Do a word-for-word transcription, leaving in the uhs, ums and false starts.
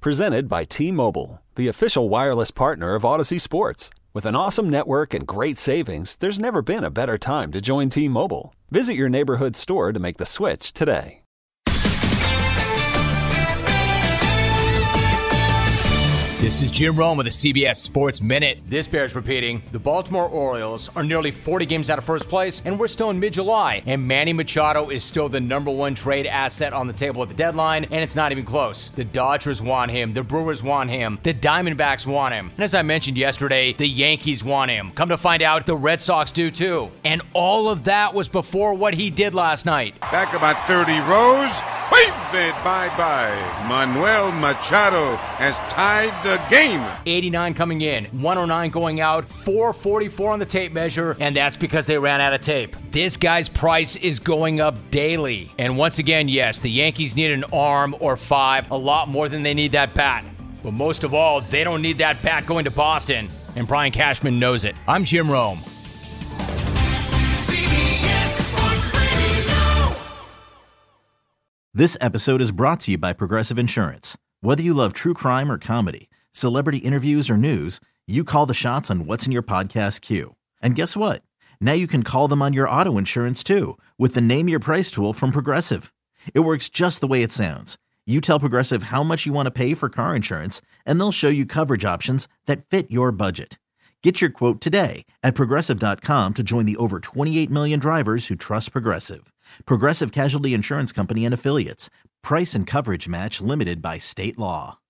Presented by T-Mobile, the official wireless partner of Odyssey Sports. With an awesome network and great savings, there's never been a better time to join T-Mobile. Visit your neighborhood store to make the switch today. This is Jim Rome with the C B S Sports Minute. This bears repeating. The Baltimore Orioles are nearly forty games out of first place, and we're still in mid-July. And Manny Machado is still the number one trade asset on the table at the deadline, and it's not even close. The Dodgers want him. The Brewers want him. The Diamondbacks want him. And as I mentioned yesterday, the Yankees want him. Come to find out, the Red Sox do too. And all of that was before what he did last night. Back about thirty rows. Wave it bye-bye. Manuel Machado has tied the game. eighty-nine coming in, one oh nine going out, four forty-four on the tape measure, and that's because they ran out of tape. This guy's price is going up daily. And once again, yes, the Yankees need an arm or five, a lot more than they need that bat. But most of all, they don't need that bat going to Boston, and Brian Cashman knows it. I'm Jim Rome. This episode is brought to you by Progressive Insurance. Whether you love true crime or comedy, celebrity interviews or news, you call the shots on what's in your podcast queue. And guess what? Now you can call them on your auto insurance too with the Name Your Price tool from Progressive. It works just the way it sounds. You tell Progressive how much you want to pay for car insurance, and they'll show you coverage options that fit your budget. Get your quote today at Progressive dot com to join the over twenty-eight million drivers who trust Progressive. Progressive Casualty Insurance Company and Affiliates. Price and coverage match limited by state law.